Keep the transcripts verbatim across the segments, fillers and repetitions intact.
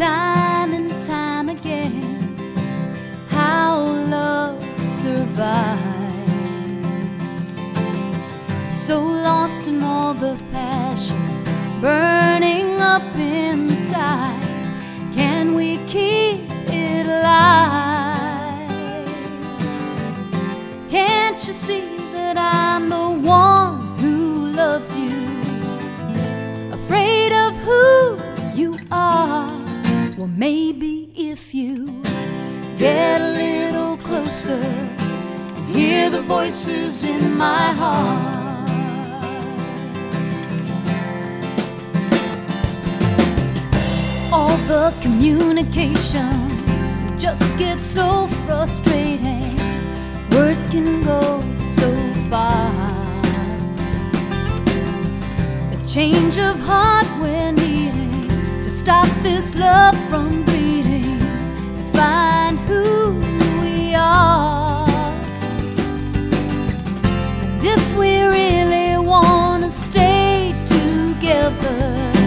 time and time again how love survives. So lost in all the passion burning up inside, can we keep it alive? Can't you see that I'm the one who loves you, afraid of who you are? Well, maybe if you get a little closer and hear the voices in my heart. All the communication just gets so frustrating. Words can go so far. A change of heart we're needing to stop this love from bleeding, to find who we are. And if we really want to stay together,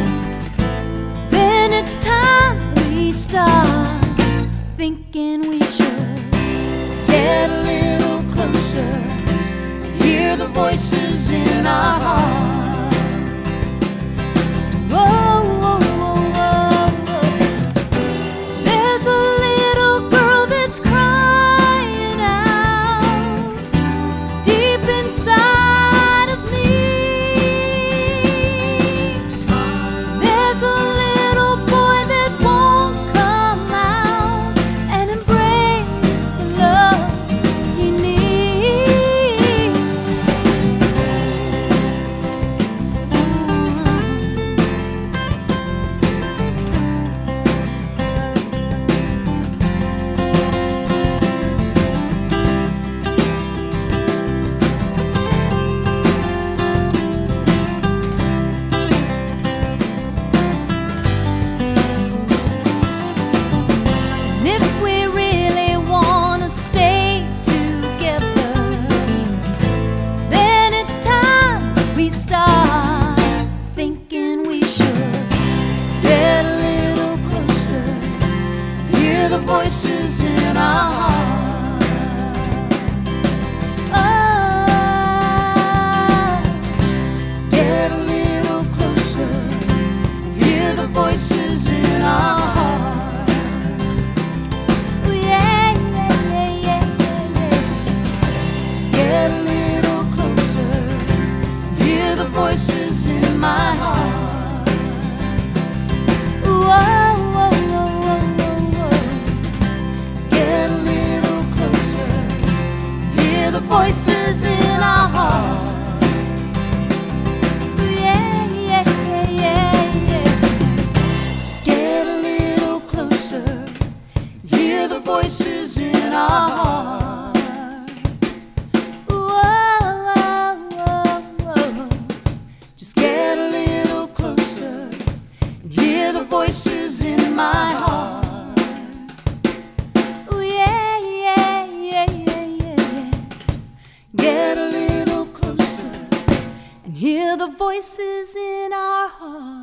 then it's time we start thinking we should get a little closer and hear the voices in our hearts. Whoa, whoa, whoa, whoa, whoa. There's a little girl that's crying out deep inside of me. There's a little boy that won't come out and embrace the love he needs. And if we really want to stay together, then it's time we start thinking we should get a little closer, hear the voices in our heart. Oh, get a little closer, hear the voices in our heart. Get a little closer, hear the voices in my heart. Whoa, whoa, whoa, whoa, whoa. Get a little closer, hear the voices in our hearts. Yeah, yeah, yeah, yeah, yeah. Just get a little closer, hear the voices in our hearts. Voices in my heart. Ooh, yeah, yeah, yeah, yeah, yeah, yeah. Get a little closer and hear the voices in our heart.